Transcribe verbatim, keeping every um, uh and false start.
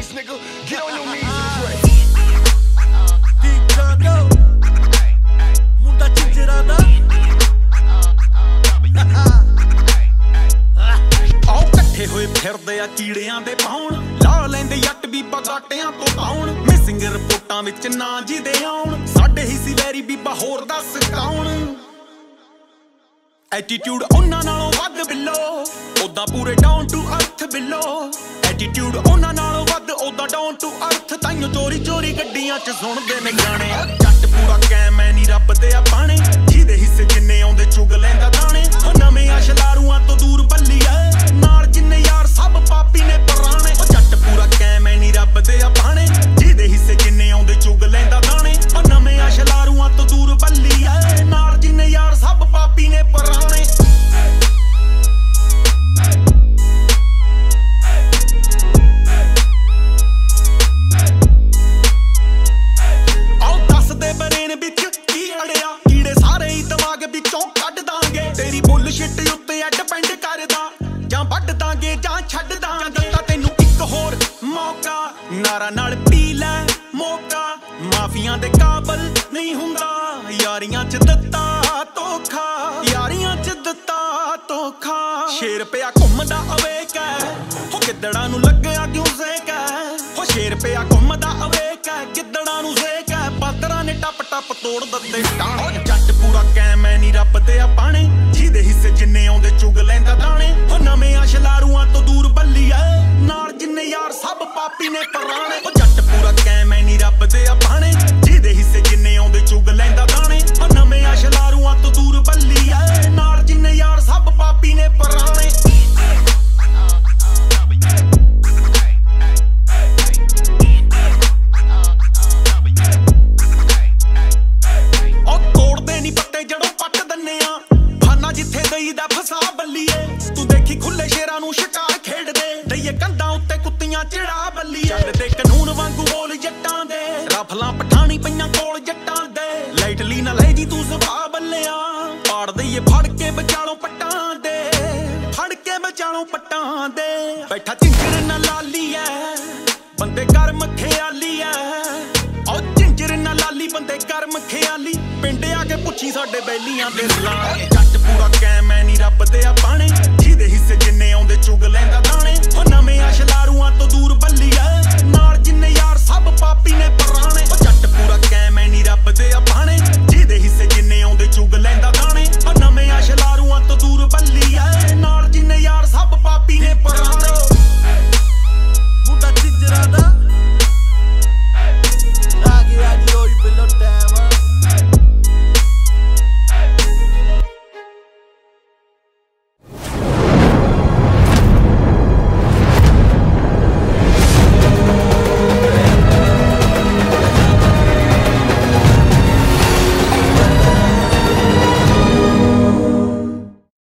this, nigga. Get on your knees and pray. ਮੁੰਡਾ ਚਿੰਜਰਾ ਦਾ ਆਓ ਇਕੱਠੇ ਹੋਏ ਫਿਰਦੇ ਆ ਕੀੜਿਆਂ ਦੇ ਪਾਉਣ ਲਾ ਲੈਂਦੇ ਜੱਟ ਬੀਬਾ ਗਾਟਿਆਂ ਤੋਂ ਪਾਉਣ ਮਿਸਿੰਗ ਰਿਪੋਰਟਾਂ ਵਿੱਚ ਨਾਂ ਜਿਹਦੇ ਆਉਣ ਸਾਡੇ ਹੀ ਸੀ ਵੈਰੀ ਬੀਬਾ ਹੋਰ ਦੱਸ ਕੌਣ ਐਟੀਟਿਊਡ ਉਹਨਾਂ ਨਾਲੋਂ ਵੱਧ ਬਿੱਲੋ ਉਦਾਂ ਪੂਰੇ down to earth Billo attitude ਉਹਨਾਂ ਨਾਲੋਂ ਵੱਧ ਉਦਾਂ ਡਾਊਨ ਟੂ ਅਰਥ ਤਾਈਓ ਚੋਰੀ ਚੋਰੀ ਗੱਡੀਆਂ 'ਚ ਸੁਣਦੇ ਨੇ ਗਾਣੇ ਜੱਟ ਪੂਰਾ ਕੈਮ ਐ ਨੀ ਰੱਬ ਦੇ ਆ ਬਾਣੇ ਜਿਹਦੇ ਹਿੱਸੇ ਜਿੰਨੇ ਆਉਂਦੇ ਚੁਗ ਲੈਂਦਾ ਦਾਣੇ ਉਹ ਨਵੇਂ ਆ ਸ਼ਲਾਰੂਆਂ ਤੋਂ ਦੂਰ ਬੱਲੀ ਐ ਨਾਲ ਜਿੰਨੇ ਯਾਰ ਸਭ ਪਾਪੀ ਨੇ ਪੁਰਾਣੇ ਉਹ ਜੱਟ ਪੂਰਾ ਕੈਮ ਐ ਨੀ ਰੱਬ ਦੇ ਆ ਬਾਣੇ ਜਿਹਦੇ ਹਿੱਸੇ ਜਿੰਨੇ ਆਉਂਦੇ ਚੁਗ ਲੈਂਦਾ ਦਾਣੇ ਉਹ ਨਵੇਂ ਆ ਸ਼ਲਾਰੂਆਂ ਤੋਂ ਦੂਰ ਬੱਲੀ ਐ ਨਾਲ ਜਿੰਨੇ ਯਾਰ ਸਭ ਪਾਪੀ ਨੇ ਪੁਰਾਣੇ ਸ਼ਿਟ ਉੱਤੇ ਐ ਡਿਪੈਂਡ ਕਰਦਾ ਜਾਂ ਵੱਢ ਦਾਂਗੇ ਜਾਂ ਛੱਡ ਦਾਂਗੇ ਦਿੱਤਾ ਤੈਨੂੰ ਇੱਕ ਹੋਰ ਮੌਕਾ ਨਾਰਾ ਨਾਲ ਪੀ ਲੈ ਮੌਕਾ ਮਾਫੀਆਂ ਦੇ ਕਾਬਲ ਨਹੀਂ ਹੁੰਦਾ ਯਾਰੀਆਂ 'ਚ ਦਿੱਤਾ ਧੋਖਾ ਯਾਰੀਆਂ 'ਚ ਦਿੱਤਾ ਧੋਖਾ ਸ਼ੇਰ ਪਿਆ ਘੁੰਮਦਾ ਅਵੇਕ ਹੈ ਉਹ ਗਿੱਦੜਾਂ ਨੂੰ ਲੱਗਿਆ ਕਿਉਂ ਜ਼ੇਕ ਹੈ ਉਹ ਸ਼ੇਰ ਪਿਆ ਘੁੰਮਦਾ ਅਵੇਕ ਹੈ ਗਿੱਦੜਾਂ ਨੂੰ ਜ਼ੇਕ ਹੈ ਬਾਦਰਾਂ ਨੇ ਟੱਪ ਟੱਪ ਤੋੜ ਦਿੱਤੇ ਟਾਣੇ ਜੱਟ ਪੂਰਾ ਕੈਮ ਐ ਨੀ ਰੱਬ ਦੇ ਆ ਬਾਣੇ ਜਿਹਦੇ ਹਿੱਸੇ ਜਿੰਨੇ ਆਉਂਦੇ ਚੁਗ ਲੈਂਦਾ ਦਾਣੇ ਉਹ ਨਵੇਂ ਆ ਸ਼ਲਾਰੂਆਂ ਤੋਂ ਦੂਰ ਬੱਲੀ ਐ ਨਾਲ ਜਿੰਨੇ ਯਾਰ ਸਭ ਪਾਪੀ ਨੇ ਪੁਰਾਣੇ ਉਹ ਜੱਟ ਪੂਰਾ ਕੈਮ ਐ ਨੀ ਰੱਬ ਦੇ ਆ ਬਾਣੇ ਜਿਹਦੇ ਹਿੱਸੇ ਜਿੰਨੇ ਆਉਂਦੇ ਚੁਗ ਲੈਂਦਾ ਦਾਣੇ ਉਹ ਨਵੇਂ ਆ ਸ਼ਲਾਰੂਆਂ ਤੋਂ ਦੂਰ ਬੱਲੀ ਐ ਨਾਲ ਜਿੰਨੇ ਯਾਰ ਸਭ ਪਾਪੀ ਨੇ ਪੁਰਾਣੇ ਜਿੱਥੇ ਦਈ ਦਾ ਫਸਾ ਬੱਲੀਏ ਤੂੰ ਦੇਖੀ ਖੁੱਲੇ ਸ਼ੇਰਾਂ ਨੂੰ ਸ਼ਿਕਾਰ ਖੇਡਦੇ ਦਈਏ ਕੰਧਾਂ ਉੱਤੇ ਕੁੱਤੀਆਂ ਚਿੜਾ ਬੱਲੀਏ ਚੱਲਦੇ ਕਾਨੂੰਨ ਵਾਂਗੂ ਬੋਲ ਜੱਟਾਂ ਦੇ ਰਫਲਾਂ ਪਠਾਣੀ ਪਈਆਂ ਕੋਲ ਜੱਟਾਂ ਦੇ ਲਾਈਟਲੀ ਨਾ ਲੈ ਜੀ ਤੂੰ ਸੁਭਾਅ ਬੱਲਿਆ ਪਾੜ ਦਈਏ ਫੜ ਕੇ ਬਚਾਲੋ ਪੱਟਾਂ ਦੇ ਫੜ ਕੇ ਬਚਾਲੋ ਪੱਟਾਂ ਦੇ ਬੈਠਾ ਝਿੰਜਰ ਨਾ ਲਾਲੀ ਐ ਬੰਦੇ ਕਰਮ ਖਿਆਲੀ ਐ ਉਹ ਝਿੰਜਰ ਨਾ ਲਾਲੀ ਬੰਦੇ ਕਰਮ ਖਿਆਲੀ ਪਿੰਡ ਆ ਕੇ ਪੁੱਛੀ ਸਾਡੇ ਬੈਲੀਆਂ ਦੇ ਲਾਂ ਜੱਟ ਪੂਰਾ ਕੈਮ ਐ ਨੀ ਰੱਬ ਦੇ ਆ ਬਾਣੇ